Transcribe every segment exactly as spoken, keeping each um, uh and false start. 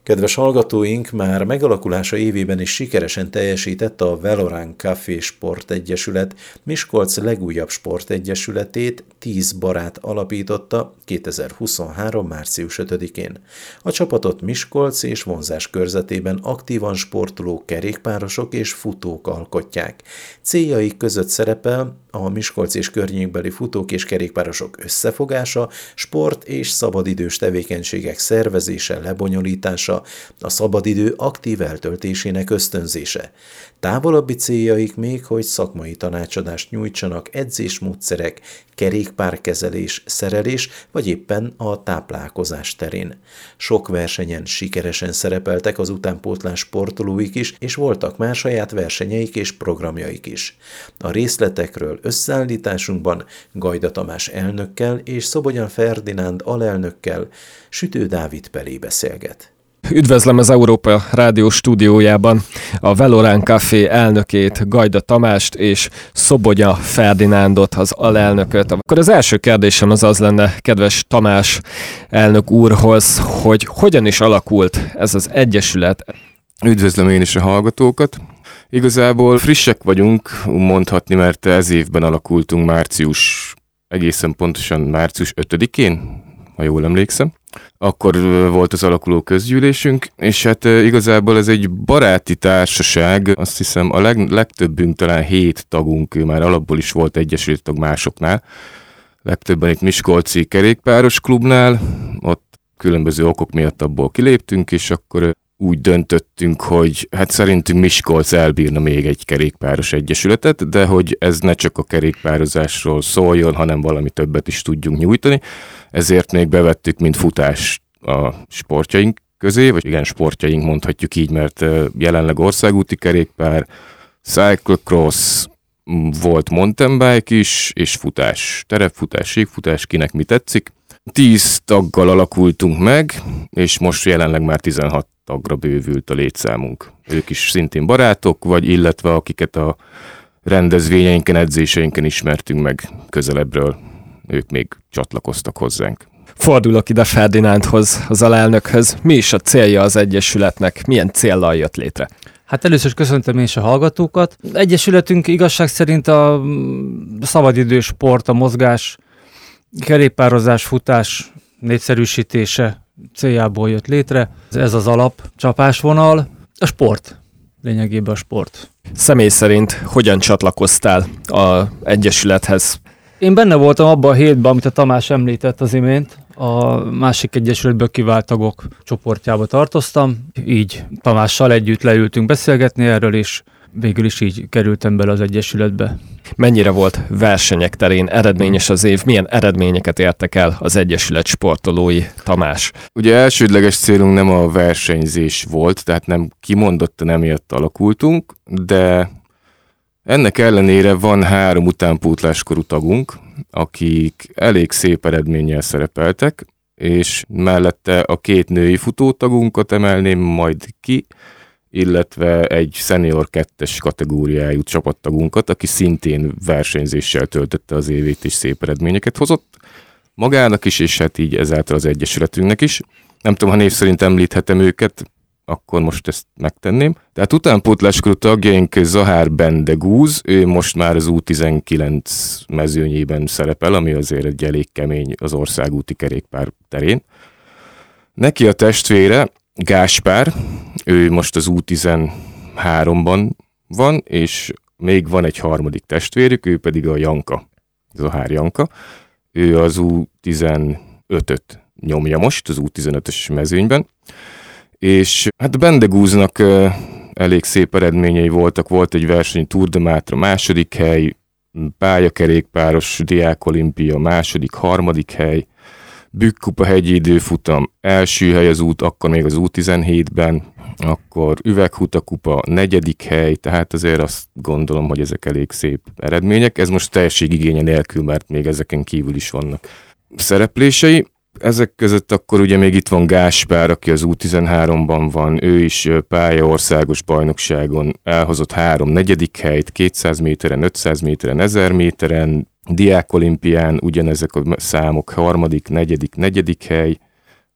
Kedves hallgatóink, már megalakulása évében is sikeresen teljesített a Velorán Café Sportegyesület. Miskolc legújabb sportegyesületét tíz barát alapította kétezer-huszonhárom. március ötödikén. A csapatot Miskolc és vonzás körzetében aktívan sportoló kerékpárosok és futók alkotják. Céljaik között szerepel a Miskolc és környékbeli futók és kerékpárosok összefogása, sport és szabadidős tevékenységek szervezése, lebonyolítása, a szabadidő aktív eltöltésének ösztönzése. Távolabbi céljaik még, hogy szakmai tanácsadást nyújtsanak edzésmódszerek, kerékpárkezelés, szerelés vagy éppen a táplálkozás terén. Sok versenyen sikeresen szerepeltek az utánpótlás sportolóik is, és voltak már saját versenyeik és programjaik is. A részletekről összeállításunkban Gajda Tamás elnökkel és Szobogyan Ferdinánd alelnökkel Sütő Dávid Pelé beszélget. Üdvözlöm az Európa Rádió stúdiójában a Velorán Café elnökét, Gajda Tamást és Szobogyan Ferdinándot, az alelnököt. Akkor az első kérdésem az az lenne, kedves Tamás elnök úrhoz, hogy hogyan is alakult ez az egyesület? Üdvözlöm én is a hallgatókat. Igazából frissek vagyunk, mondhatni, mert ez évben alakultunk március, egészen pontosan március ötödikén, ha jól emlékszem. Akkor volt az alakuló közgyűlésünk, és hát igazából ez egy baráti társaság, azt hiszem a leg, legtöbbünk talán hét tagunk, már alapból is volt egyesület tag másoknál. Legtöbben itt Miskolci kerékpáros klubnál, ott különböző okok miatt abból kiléptünk, és akkor úgy döntöttünk, hogy hát szerintünk Miskolc elbírna még egy kerékpáros egyesületet, de hogy ez ne csak a kerékpározásról szóljon, hanem valami többet is tudjunk nyújtani. Ezért még bevettük, mint futás a sportjaink közé, vagy igen, sportjaink mondhatjuk így, mert jelenleg országúti kerékpár, cyclocross, volt mountain bike is, és futás, terepfutás, síkfutás, kinek mi tetszik. Tíz taggal alakultunk meg, és most jelenleg már tizenhat tagra bővült a létszámunk. Ők is szintén barátok, vagy illetve akiket a rendezvényeinken, edzéseinken ismertünk meg közelebbről, ők még csatlakoztak hozzánk. Fordulok ide Ferdinándhoz, az alelnökhöz. Mi is a célja az egyesületnek? Milyen céllal jött létre? Hát először is köszöntöm én is a hallgatókat. Egyesületünk igazság szerint a szabadidős sport, a mozgás, kerékpározás, futás népszerűsítése céljából jött létre. Ez az alap csapásvonal. A sport. Lényegében a sport. Személy szerint hogyan csatlakoztál az egyesülethez? Én benne voltam abban a hétben, amit a Tamás említett az imént. A másik egyesületből kivált tagok csoportjába tartoztam. Így Tamással együtt leültünk beszélgetni erről, és végül is így kerültem bele az egyesületbe. Mennyire volt versenyek terén eredményes az év? Milyen eredményeket értek el az egyesület sportolói, Tamás? Ugye elsődleges célunk nem a versenyzés volt, tehát nem kimondottan emiatt alakultunk, de ennek ellenére van három utánpótláskorú tagunk, akik elég szép eredménnyel szerepeltek, és mellette a két női futótagunkat emelném majd ki, illetve egy senior kettes kategóriájú csapattagunkat, aki szintén versenyzéssel töltötte az évét és szép eredményeket hozott magának is, és hát így ezáltal az egyesületünknek is. Nem tudom, ha név szerint említhetem őket, akkor most ezt megtenném. Tehát utánpótláskorú tagjaink Zahár Bendegúz, ő most már az U tizenkilenc mezőnyében szerepel, ami azért egy elég kemény az országúti kerékpár terén. Neki a testvére Gáspár, ő most az U tizenháromban van, és még van egy harmadik testvérük, ő pedig a Janka, Zahár Janka. Ő az U tizenötöt nyomja most, az U tizenötös mezőnyben. És hát Bendegúznak uh, elég szép eredményei voltak, volt egy verseny Tour de Mátra második hely, pályakerékpáros Diák Olimpia második, harmadik hely, Bükkkupa hegyi időfutam első hely az út, akkor még az U tizenhétben, akkor Üveghutakupa negyedik hely, tehát azért azt gondolom, hogy ezek elég szép eredmények. Ez most teljességigénye nélkül, mert még ezeken kívül is vannak szereplései. Ezek között akkor ugye még itt van Gáspár, aki az U tizenháromban van, ő is pályaországos bajnokságon elhozott három negyedik helyt, kétszáz méteren, ötszáz méteren, ezer méteren, Diák Olimpián ugyanezek a számok, harmadik, negyedik, negyedik hely,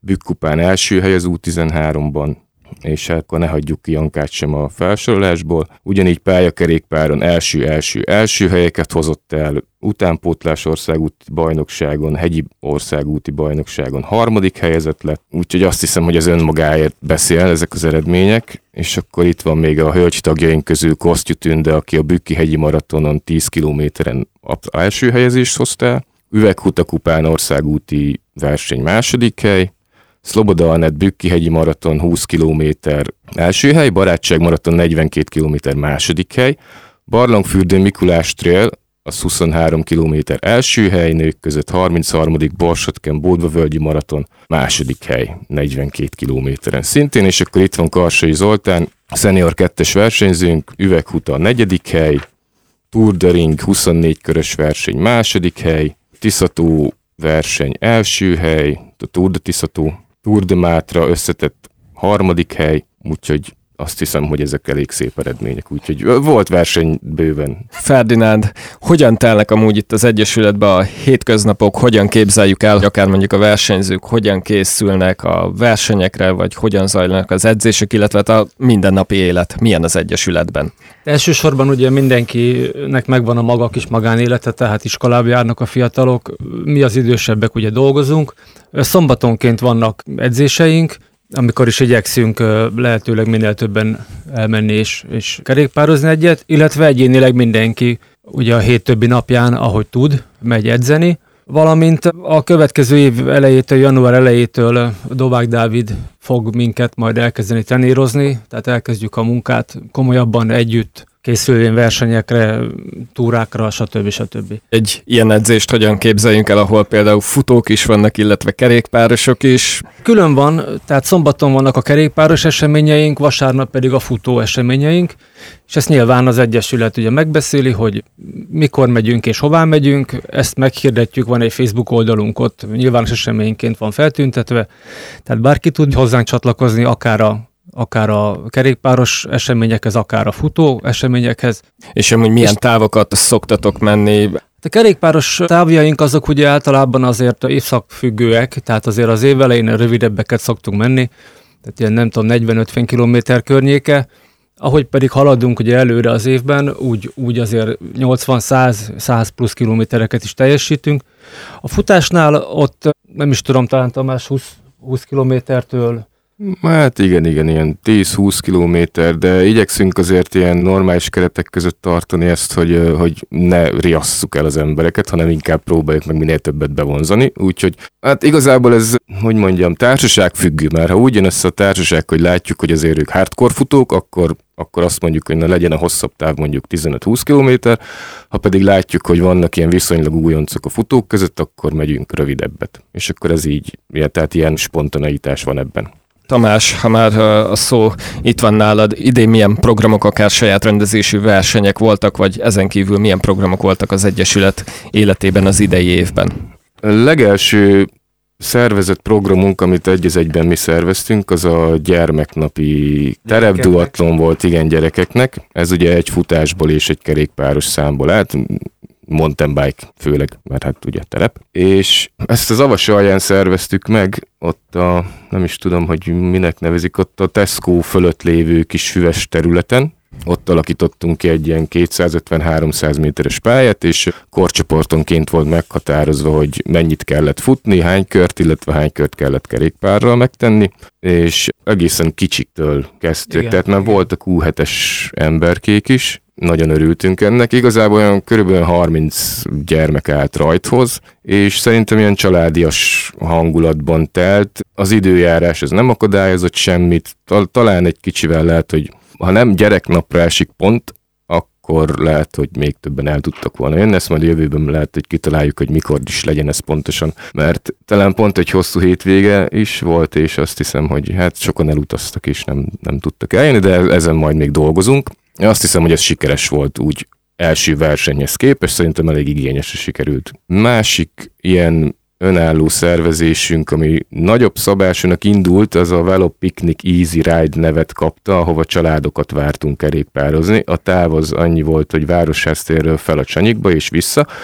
Bükkupán első hely az U tizenháromban, és akkor ne hagyjuk ki Jankát sem a felsorolásból. Ugyanígy pályakerékpáron első-első-első helyeket hozott el, utánpótlás országúti bajnokságon, hegyi országúti bajnokságon harmadik helyezett lett, úgyhogy azt hiszem, hogy az önmagáért beszél ezek az eredmények, és akkor itt van még a hölgy tagjaink közül Kosztyú Tünde, aki a Bükki hegyi maratonon tíz kilométeren az első helyezést hozta el, Üveghuttakupán országúti verseny második hely, Szloboda Anett Bükki hegyi maraton húsz kilométer első hely, Barátság maraton negyvenkét kilométer második hely, Barlangfürdő Mikulás Trail az huszonhárom kilométer első hely, nők között harmincharmadik Borsodken Bódvavölgyi maraton második hely negyvenkét kilométeren szintén, és akkor itt van Karsai Zoltán, szenior kettes versenyzőnk, Üveghuta a negyedik hely, Tour de Ring huszonnégy körös verseny második hely, Tiszató verseny első hely, a Tour de Tiszató, Tour de Mátra összetett harmadik hely, úgyhogy azt hiszem, hogy ezek elég szép eredmények, úgyhogy volt verseny bőven. Ferdinánd, hogyan telnek amúgy itt az Egyesületben a hétköznapok, hogyan képzeljük el, akár mondjuk a versenyzők, hogyan készülnek a versenyekre, vagy hogyan zajlanak az edzések, illetve a mindennapi élet, milyen az Egyesületben? Elsősorban ugye mindenkinek megvan a maga kis magánélete, tehát iskolába járnak a fiatalok, mi az idősebbek ugye dolgozunk, szombatonként vannak edzéseink, amikor is igyekszünk lehetőleg minél többen elmenni és, és kerékpározni egyet, illetve egyénileg mindenki ugye a hét többi napján, ahogy tud, megy edzeni, valamint a következő év elejétől, január elejétől Dovák Dávid fog minket majd elkezdeni trenírozni, tehát elkezdjük a munkát komolyabban együtt, készülvén versenyekre, túrákra, stb. stb. Egy ilyen edzést hogyan képzeljünk el, ahol például futók is vannak, illetve kerékpárosok is? Külön van, tehát szombaton vannak a kerékpáros eseményeink, vasárnap pedig a futó eseményeink, és ezt nyilván az Egyesület ugye megbeszéli, hogy mikor megyünk és hová megyünk, ezt meghirdetjük, van egy Facebook oldalunk, ott nyilvános eseményként van feltüntetve, tehát bárki tud hozzánk csatlakozni, akár a akár a kerékpáros eseményekhez, akár a futó eseményekhez. És amúgy milyen távokat szoktatok menni? A kerékpáros távjaink azok ugye általában azért évszakfüggőek, tehát azért az év elején rövidebbeket szoktunk menni, tehát ilyen nem tudom, negyven-ötven kilométer környéke. Ahogy pedig haladunk ugye előre az évben, úgy, úgy azért nyolcvan-száz plusz kilométereket is teljesítünk. A futásnál ott nem is tudom, talán Tamás húsz, húsz kilométertől Hát igen, igen, ilyen tíz-húsz kilométer, de igyekszünk azért ilyen normális keretek között tartani ezt, hogy, hogy ne riasszuk el az embereket, hanem inkább próbáljuk meg minél többet bevonzani. Úgyhogy hát igazából ez, hogy mondjam, társaság függő, mert ha úgy jön össze a társaság, hogy látjuk, hogy azért ők hardcore futók, akkor, akkor azt mondjuk, hogy na legyen a hosszabb táv mondjuk tizenöt-húsz kilométer, ha pedig látjuk, hogy vannak ilyen viszonylag újoncok a futók között, akkor megyünk rövidebbet. És akkor ez így, tehát ilyen spontaneitás van ebben. Tamás, ha már a szó itt van nálad, idén milyen programok, akár saját rendezésű versenyek voltak, vagy ezen kívül milyen programok voltak az Egyesület életében az idei évben? A legelső szervezett programunk, amit egy az egyben mi szerveztünk, az a gyermeknapi terepduatlon volt, igen, gyerekeknek. Ez ugye egy futásból és egy kerékpáros számból állt, mountain bike főleg, mert hát ugye terep. És ezt az Avas alján szerveztük meg, ott a, nem is tudom, hogy minek nevezik, ott a Tesco fölött lévő kis füves területen. Ott alakítottunk ki egy ilyen kétszázötven-háromszáz méteres pályát, és korcsoportonként volt meghatározva, hogy mennyit kellett futni, hány kört, illetve hány kört kellett kerékpárral megtenni, és egészen kicsiktől kezdtük, igen, tehát már igen. Voltak U hetes emberkék is, nagyon örültünk ennek. Igazából olyan körülbelül harminc gyermek állt rajthoz, és szerintem ilyen családias hangulatban telt. Az időjárás ez nem akadályozott semmit, talán egy kicsivel lehet, hogy ha nem gyereknapra esik pont, akkor lehet, hogy még többen el tudtak volna jönni. Ezt majd a jövőben lehet, hogy kitaláljuk, hogy mikor is legyen ez pontosan. Mert talán pont egy hosszú hétvége is volt, és azt hiszem, hogy hát sokan elutaztak, és nem, nem tudtak eljönni, de ezen majd még dolgozunk. Azt hiszem, hogy ez sikeres volt úgy első versenyhez képest, szerintem elég igényesre sikerült. Másik ilyen önálló szervezésünk, ami nagyobb szabásúnak indult, az a Velo Picnic Easy Ride nevet kapta, ahova családokat vártunk kerékpározni. A táv az annyi volt, hogy Városháztérről fel a Csanyikba és vissza,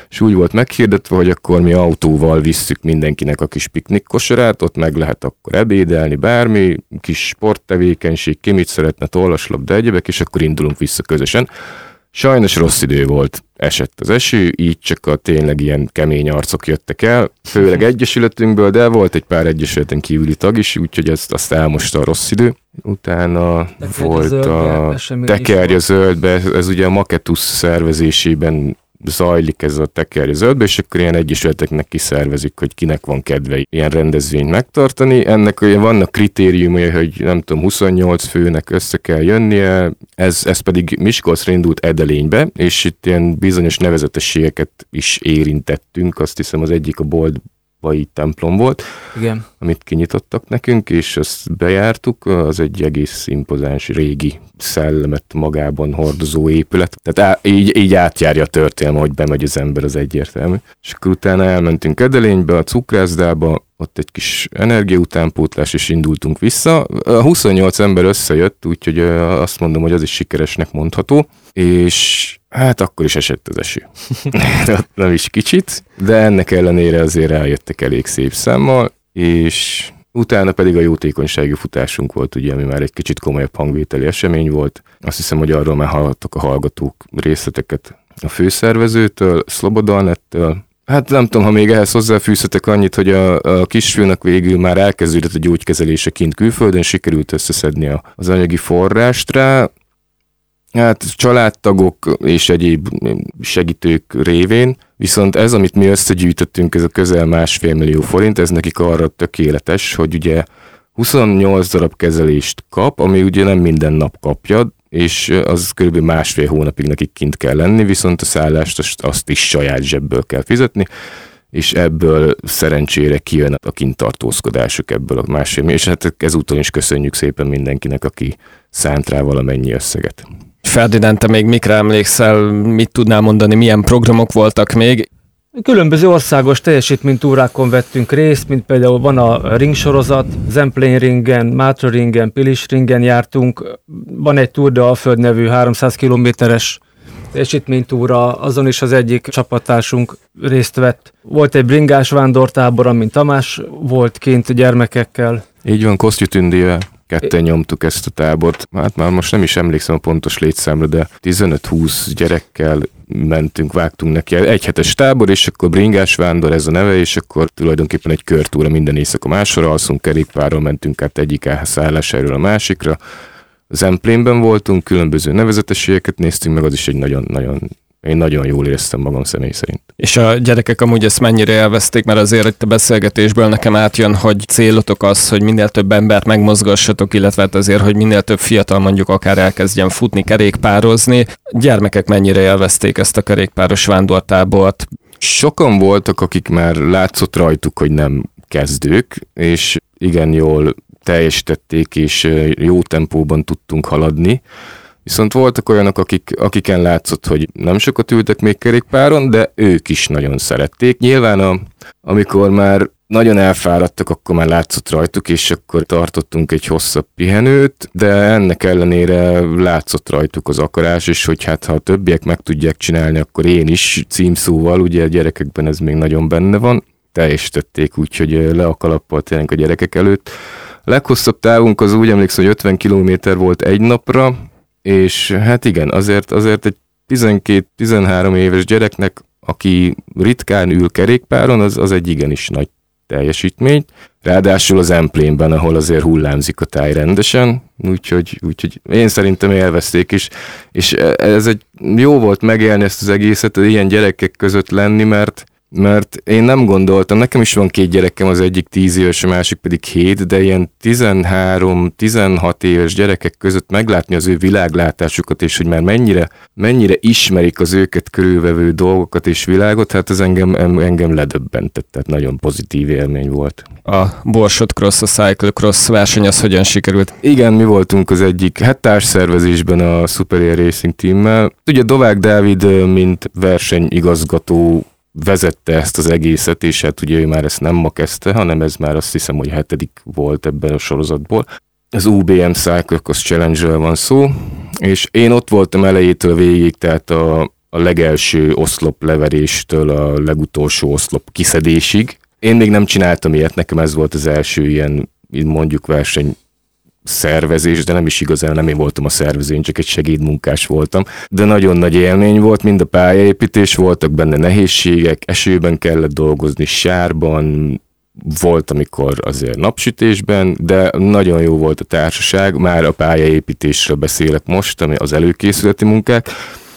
és úgy volt meghirdetve, hogy akkor mi autóval visszük mindenkinek a kis piknik kosarát, ott meg lehet akkor ebédelni, bármi, kis sporttevékenység, ki mit szeretne, tollaslabda, egyebek, és akkor indulunk vissza közösen. Sajnos rossz idő volt, esett az eső, így csak a tényleg ilyen kemény arcok jöttek el, főleg egyesületünkből, de volt egy pár egyesületen kívüli tag is, úgyhogy ezt azt elmosta a rossz idő. Utána Tekerje volt zöldbe, a Tekerje zöldbe, ez, ez ugye a Maketus szervezésében zajlik ez a Tekerje zöldbe, és akkor ilyen egyesületeknek kiszervezik, hogy kinek van kedve ilyen rendezvényt megtartani. Ennek olyan vannak kritériumai, hogy nem tudom, huszonnyolc főnek össze kell jönnie, ez, ez pedig Miskolcra indult Edelénybe, és itt ilyen bizonyos nevezetességeket is érintettünk, azt hiszem az egyik a Boldbai templom volt, igen, amit kinyitottak nekünk, és azt bejártuk, az egy egész impozáns régi szellemet magában hordozó épület. Tehát á, így, így átjárja a történelme, hogy bemegy az ember, az egyértelmű. És akkor utána elmentünk Edelénybe, a cukrászdába, ott egy kis energiautánpótlás, és indultunk vissza. A huszonnyolc ember összejött, úgyhogy azt mondom, hogy az is sikeresnek mondható, és hát akkor is esett az eső. Nem is kicsit, de ennek ellenére azért eljöttek elég szép számmal, és utána pedig a jótékonysági futásunk volt, ugye, ami már egy kicsit komolyabb hangvételi esemény volt. Azt hiszem, hogy arról már hallottak a hallgatók részleteket a főszervezőtől, Szloboda Annettől. Hát nem tudom, ha még ehhez hozzáfűzhetek annyit, hogy a, a kisfiúnak végül már elkezdődött a gyógykezelése kint külföldön, sikerült összeszedni a, az anyagi forrást rá. Hát családtagok és egyéb segítők révén, viszont ez, amit mi összegyűjtöttünk, ez a közel másfél millió forint, ez nekik arra tökéletes, hogy ugye huszonnyolc darab kezelést kap, ami ugye nem minden nap kapja, és az körülbelül másfél hónapig nekik kint kell lenni, viszont a szállást azt, azt is saját zsebből kell fizetni, és ebből szerencsére kijön a kinttartózkodásuk ebből a másfél millió, és hát ezúton is köszönjük szépen mindenkinek, aki szánt rá valamennyi összeget. Ferdinánd, te még mikre emlékszel, mit tudnál mondani, milyen programok voltak még? Különböző országos teljesítménytúrákon vettünk részt, mint például van a ringsorozat, Zemplén ringen, Mátra ringen, Pilis ringen jártunk, van egy Tour de Alföld nevű háromszáz kilométeres teljesítménytúra, azon is az egyik csapattársunk részt vett. Volt egy bringás vándortábor, amin Tamás volt kint gyermekekkel. Így van, Kosztyi Tündével. Ketten nyomtuk ezt a tábort. Hát már most nem is emlékszem a pontos létszámra, de tizenöt-húsz gyerekkel mentünk, vágtunk neki. Egy hetes tábor, és akkor bringás vándor, ez a neve, és akkor tulajdonképpen egy körtúra, minden éjszaka másra alszunk, kerékpárral mentünk át egyik szállásáról a másikra. Zemplénben voltunk, különböző nevezetességeket néztünk meg, az is egy nagyon-nagyon Én nagyon jól éreztem magam személy szerint. És a gyerekek amúgy ezt mennyire élvezték, mert azért itt a beszélgetésből nekem átjön, hogy célotok az, hogy minél több embert megmozgassatok, illetve hát azért, hogy minél több fiatal mondjuk akár elkezdjen futni, kerékpározni. Gyermekek mennyire élvezték ezt a kerékpáros vándortábort? Sokan voltak, akik már látszott rajtuk, hogy nem kezdők, és igen jól teljesítették, és jó tempóban tudtunk haladni. Viszont voltak olyanok, akik, akiken látszott, hogy nem sokat ültek még kerékpáron, de ők is nagyon szerették. Nyilván a, amikor már nagyon elfáradtak, akkor már látszott rajtuk, és akkor tartottunk egy hosszabb pihenőt, de ennek ellenére látszott rajtuk az akarás, és hogy hát ha a többiek meg tudják csinálni, akkor én is címszóval, ugye a gyerekekben ez még nagyon benne van, teljesítették, úgyhogy le a kalappal tényleg a gyerekek előtt. A leghosszabb távunk az úgy emlékszem, hogy ötven kilométer volt egy napra, és hát igen, azért, azért egy tizenkét-tizenhárom éves gyereknek, aki ritkán ül kerékpáron, az, az egy igenis nagy teljesítmény. Ráadásul az Emplénben, ahol azért hullámzik a táj rendesen, úgyhogy, úgyhogy én szerintem élvezték is. És ez egy jó volt megélni ezt az egészet, ilyen gyerekek között lenni, mert mert én nem gondoltam, nekem is van két gyerekem, az egyik tíz éves, a másik pedig hét, de ilyen tizenhárom-tizenhat éves gyerekek között meglátni az ő világlátásukat, és hogy már mennyire, mennyire ismerik az őket körülvevő dolgokat és világot, hát ez engem, engem ledöbbentett, tehát nagyon pozitív élmény volt. A Borsod Cross, a Cycle Cross verseny az hogyan sikerült? Igen, mi voltunk az egyik, hát társszervezésben a Super Air Racing Teammel. Ugye Dovák Dávid, mint versenyigazgató vezette ezt az egészet, és hát ugye ő már ezt nem ma kezdte, hanem ez már azt hiszem, hogy hetedik volt ebben a sorozatból. Az u bé em Cycle Cross Challenge-ről van szó, és én ott voltam elejétől végig, tehát a a legelső oszlop leveréstől a legutolsó oszlop kiszedésig. Én még nem csináltam ilyet, nekem ez volt az első ilyen, mondjuk verseny szervezés, de nem is igazán nem én voltam a szervező, én csak egy segédmunkás voltam. De nagyon nagy élmény volt, mind a pályaépítés, voltak benne nehézségek, esőben kellett dolgozni, sárban, volt, amikor azért napsütésben, de nagyon jó volt a társaság, már a pályaépítésről beszélek most, ami az előkészületi munkák.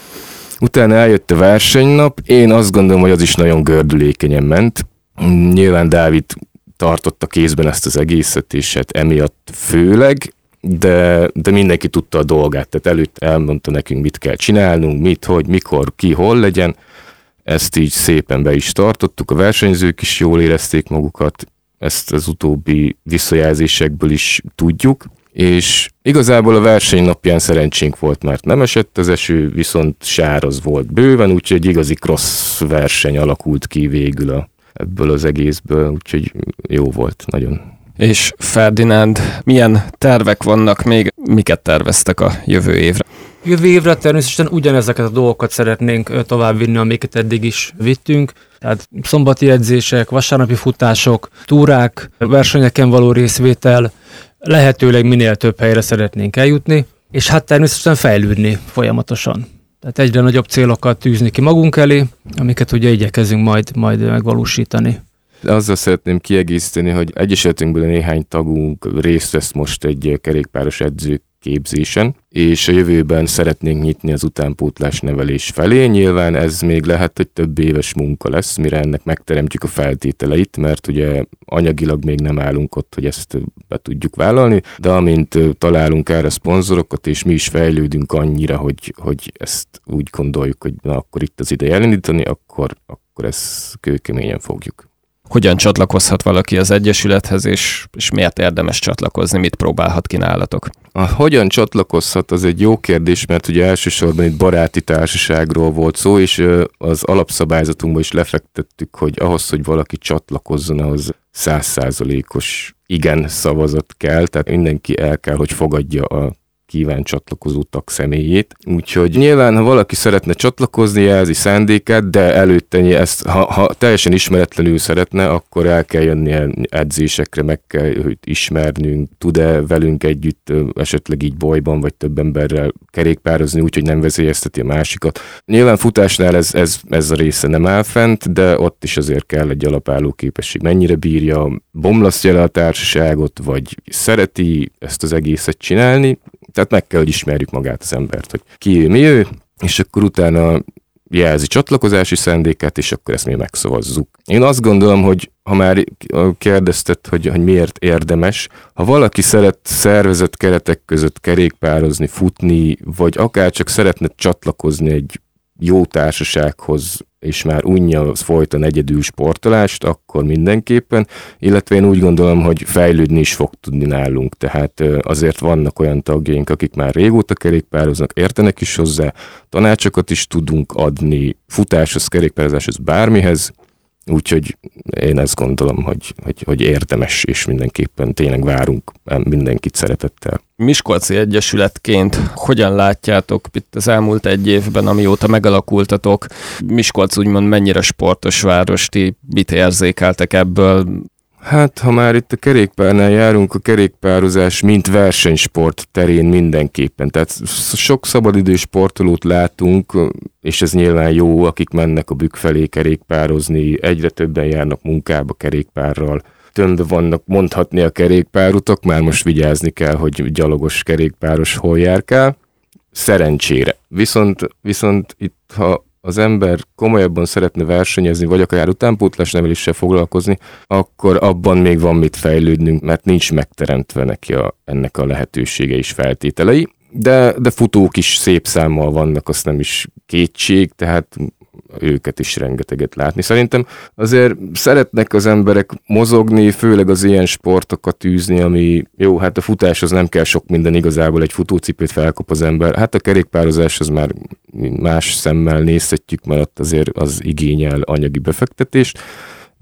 Utána eljött a versenynap, én azt gondolom, hogy az is nagyon gördülékenyen ment. Nyilván Dávid tartotta kézben ezt az egészet, és hát emiatt főleg, de, de mindenki tudta a dolgát, tehát előtt elmondta nekünk, mit kell csinálnunk, mit, hogy, mikor, ki, hol legyen. Ezt így szépen be is tartottuk, a versenyzők is jól érezték magukat, ezt az utóbbi visszajelzésekből is tudjuk, és igazából a verseny napján szerencsénk volt, mert nem esett az eső, viszont sáraz volt bőven, úgyhogy egy igazi cross verseny alakult ki végül a, ebből az egészből, úgyhogy jó volt nagyon. És Ferdinánd, milyen tervek vannak még, miket terveztek a jövő évre? Jövő évre természetesen ugyanezeket a dolgokat szeretnénk továbbvinni, amiket eddig is vittünk. Tehát szombati edzések, vasárnapi futások, túrák, versenyeken való részvétel, lehetőleg minél több helyre szeretnénk eljutni, és hát természetesen fejlődni folyamatosan. Tehát egyre nagyobb célokat tűzni ki magunk elé, amiket ugye igyekezünk majd, majd megvalósítani. Azzal szeretném kiegészíteni, hogy egyesületünkből néhány tagunk részt vesz most egy kerékpáros edző képzésen, és a jövőben szeretnénk nyitni az utánpótlás nevelés felé. Nyilván ez még lehet, hogy több éves munka lesz, mire ennek megteremtjük a feltételeit, mert ugye anyagilag még nem állunk ott, hogy ezt be tudjuk vállalni, de amint találunk erre szponzorokat, és mi is fejlődünk annyira, hogy, hogy ezt úgy gondoljuk, hogy na, akkor itt az ideje elindítani, akkor, akkor ezt kőkeményen fogjuk. Hogyan csatlakozhat valaki az Egyesülethez, és, és miért érdemes csatlakozni, mit próbálhat ki nálatok? A hogyan csatlakozhat, az egy jó kérdés, mert ugye elsősorban itt baráti társaságról volt szó, és az alapszabályzatunkban is lefektettük, hogy ahhoz, hogy valaki csatlakozzon, ahhoz száz százalékos igen szavazat kell, tehát mindenki el kell, hogy fogadja a kíván csatlakozó tag személyét. Úgyhogy nyilván, ha valaki szeretne csatlakozni, jelzi szándékát, de előtte ezt, ha, ha teljesen ismeretlenül szeretne, akkor el kell jönni edzésekre, meg kell őt ismernünk, tud-e velünk együtt esetleg így bolyban, vagy több emberrel kerékpározni, úgyhogy nem veszélyezteti a másikat. Nyilván futásnál ez, ez, ez a része nem áll fent, de ott is azért kell egy alapálló képesség. Mennyire bírja, bomlasztja le a társaságot, vagy szereti ezt az egészet csinálni. Tehát meg kell, hogy ismerjük magát az embert, hogy ki ő, mi ő, és akkor utána jelzi csatlakozási szándékát, és akkor ezt mi megszavazzuk. Én azt gondolom, hogy ha már kérdezted, hogy, hogy miért érdemes, ha valaki szeret szervezett keretek között kerékpározni, futni, vagy akár csak szeretne csatlakozni egy jó társasághoz, és már unja folyton egyedül sportolást, akkor mindenképpen, illetve én úgy gondolom, hogy fejlődni is fog tudni nálunk, tehát azért vannak olyan tagjaink, akik már régóta kerékpároznak, értenek is hozzá, tanácsokat is tudunk adni, futáshoz, kerékpározáshoz, bármihez, úgyhogy én ezt gondolom, hogy, hogy, hogy érdemes, és mindenképpen tényleg várunk mindenkit szeretettel. Miskolci Egyesületként hogyan látjátok itt az elmúlt egy évben, amióta megalakultatok? Miskolc úgymond mennyire sportos város, ti mit érzékeltek ebből? Hát, ha már itt a kerékpárnál járunk, a kerékpározás mint versenysport terén mindenképpen. Tehát sok szabadidős sportolót látunk, és ez nyilván jó, akik mennek a Bükk felé kerékpározni, egyre többen járnak munkába kerékpárral. Tömve vannak mondhatni a kerékpárutak, már most vigyázni kell, hogy gyalogos kerékpáros hol járkál. Szerencsére. Viszont, viszont itt, ha az ember komolyabban szeretne versenyezni, vagy akár utánpótlás neveléssel foglalkozni, akkor abban még van mit fejlődnünk, mert nincs megteremtve neki a, ennek a lehetősége és feltételei. De, de futók is szép számmal vannak, azt nem is kétség, tehát őket is rengeteget látni. Szerintem azért szeretnek az emberek mozogni, főleg az ilyen sportokat űzni, ami jó, hát a futáshoz nem kell sok minden, igazából egy futócipőt felkap az ember. Hát a kerékpározáshoz már más szemmel nézhetjük, mert ott azért az igényel anyagi befektetést,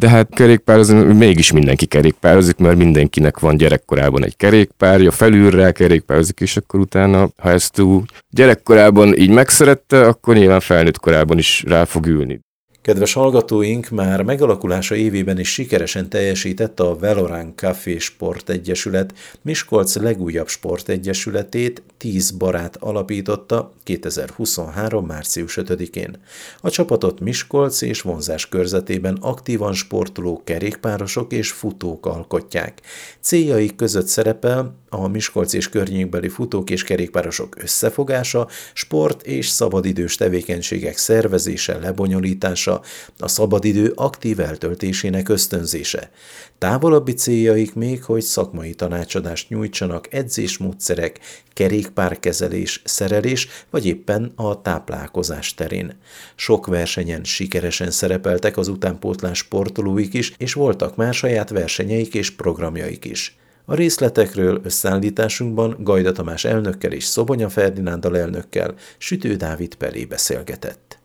De hát kerékpározni mégis mindenki kerékpározik, mert mindenkinek van gyerekkorában egy kerékpárja, felülre kerékpározik, és akkor utána, ha ezt úgy gyerekkorában így megszerette, akkor nyilván felnőtt korában is rá fog ülni. Kedves hallgatóink, már megalakulása évében is sikeresen teljesített a Velorán Café Sportegyesület, Miskolc legújabb sportegyesületét, tíz barát alapította kétezer-huszonhárom. március ötödikén. A csapatot Miskolc és vonzás körzetében aktívan sportoló kerékpárosok és futók alkotják. Céljaik között szerepel a Miskolc és környékbeli futók és kerékpárosok összefogása, sport és szabadidős tevékenységek szervezése, lebonyolítása, a szabadidő aktív eltöltésének ösztönzése. Távolabbi céljaik még, hogy szakmai tanácsadást nyújtsanak edzésmódszerek, kerékpárkezelés, szerelés vagy éppen a táplálkozás terén. Sok versenyen sikeresen szerepeltek az utánpótlás sportolóik is, és voltak már saját versenyeik és programjaik is. A részletekről összeállításunkban Gajda Tamás elnökkel és Szobonya Ferdinándal elnökkel Sütő Dávid Pelé beszélgetett.